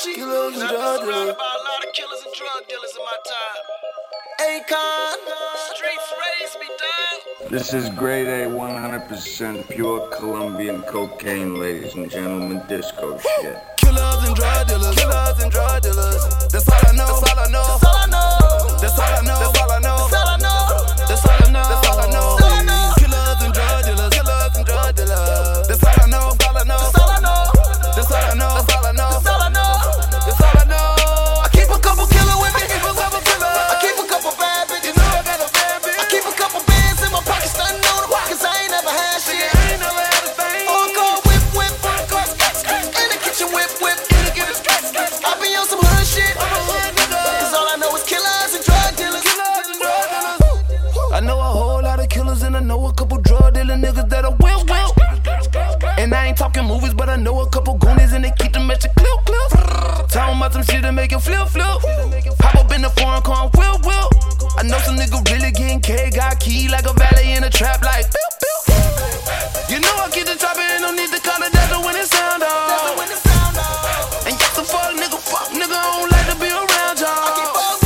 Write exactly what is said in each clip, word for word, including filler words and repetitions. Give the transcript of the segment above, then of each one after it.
Gucci. Killers and drug dealers. Surrounded by a lot of killers and drug dealers in my time. Akon. Streets raised me, dog. This is grade A, one hundred percent pure Colombian cocaine, ladies and gentlemen, disco shit. Killers and drug dealers. Killers and drug dealers. That's all I know. That's all I know. That's all I know. That's all I know. That's all I know. That's all I know. That's all I know. That's all I know. Killers and drug dealers. Killers and drug dealers. That's all I know. That's all I know. That's all I know. That's all I know. That's all I know. That's all I know. That's all I know. I keep a couple killer with me. I keep a couple killer. I keep a couple bad bitches. You know I got a bad bitch. I keep a couple bands in my pocket, stunting on them, cause I ain't never had shit. I ain't never had a thing. On call, whip, whip, on call, skate, skate. In the kitchen, whip, whip, in the kitchen, skate, skate. I be on some hood shit. I'm a hood nigga. Cause all I know is killers and drug dealers. Killers and drug dealers. I know a whole lot of killers and I know a couple drug dealer niggas that I will, will. And I ain't talking movies, but I know a couple goonies and they keep them at your clip, clip. Talking about some shit that make you flip, flip. Pop up in the foreign car, will, will. I know some nigga really getting K, got key like a valet in a trap, like pew, pew. You know I get the chopper and don't need to call it that when it sound off. And yes, the fuck nigga, fuck nigga, I don't like to be around y'all.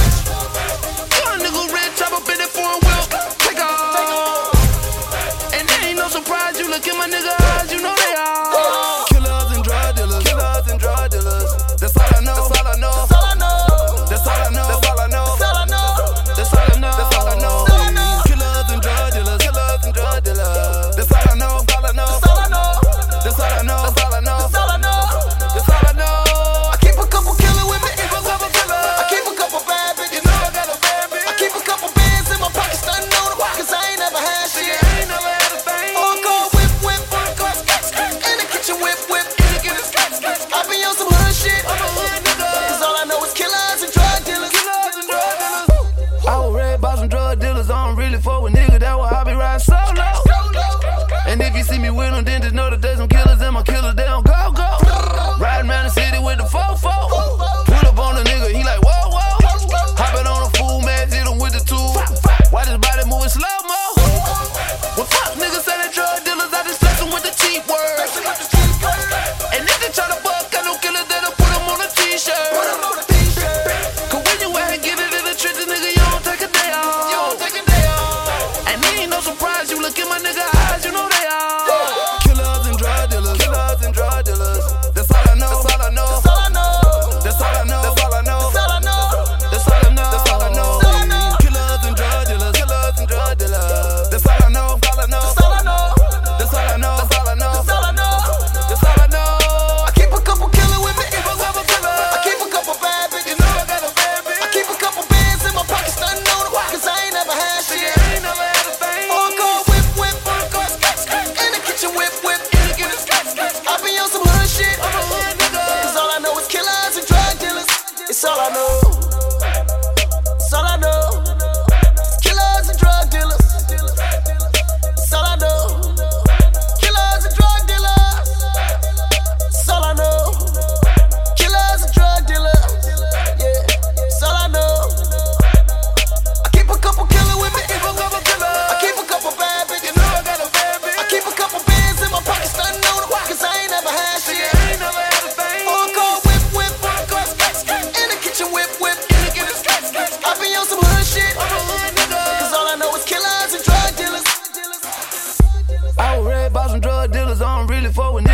Young nigga red chop up in that foreign wheel, take off. And there ain't no surprise, you look in my nigga eyes, you know they are. Killers and drug dealers, killers and drug dealers. That's all I know, that's all I know, that's all I know. That's all I know, that's all I know, that's all I know. That's all I know, that's all I know. Killers and drug dealers, killers and drug dealers. That's all I know, that's all I know, that's all I know. That's all I know, that's all I know, that's all I know. That's all I know. I keep a couple killer with me, keep a couple killer. I keep a couple bad bitches, you know I got a bad bitch. I keep a couple bands in my pocket, stunting on them, cause I ain't never had shit. I ain't never had a thing. On call, whip, whip, on call, skate, skate. In the kitchen, whip, whip, in the kitchen, skate, skate. I be on some hood shit. I'm a hood nigga. Cause all I know is killers and drug dealers. Killers and drug dealers. I was raised by some drug dealers, I don't really fuck with niggas, that why I be riding solo. And if you see me with them, then just know that there's some killers and my killers, they don't go, go. Riding around the city with the fofo. Pull up on a nigga, he like, whoa, whoa. Hopping on a fool man, hit him with the tool. Watch his body moving slow-mo. Well, fuck niggas say they drug dealers, I just bless them with the cheap words. And if they try to buck, I know killers that'll put them on a t-shirt. Cause when you out and get it in the trenches, nigga, you don't take a day off. You don't take a day off. And it ain't no surprise, you look in my nigga eyes, you know they are. Killers and drug dealers, killers and drug dealers. That's all I know, that's all I know, that's all I know. That's all I know, that's all I know, that's all I know. That's all I know, that's all I know. Killers and drug dealers, killers and drug dealers. That's all I know, that's all I know, that's all I know. That's all I know, that's all I know, that's all I know. That's all I know. I keep a couple killer with me, keep a couple killer. I keep a couple bad bitches, you know I got a bad bitch. I keep a couple bands in my pocket, stunting on them, cause I ain't never had shit. I ain't never had a thing. On call, whip, whip, on call, skate, skate. In the kitchen, whip, whip, in the kitchen, skate, skate. I be on some hood shit. I'm a hood nigga. Cause all I know is killers and drug dealers. It's all I know. It's all I know. It's killers and drug dealers. It's all I know. Killers and drug dealers. It's all I know. Killers and drug dealers. Yeah, it's all I know. I keep a couple killer with me. Keep a couple killer. I keep a couple bad bitches. You know I got a bad bitch. I keep a couple bands in my pocket, stunting on them, cause I ain't never had shit. I ain't never had a thing. On call, whip, whip, on call, skate, skate. In the kitchen, whip, whip, in the kitchen, skate, skate. I be on some hood shit. I'm a hood nigga. Cause all I know is killers and drug dealers. I was raised by some drug dealers, I don't really fuck with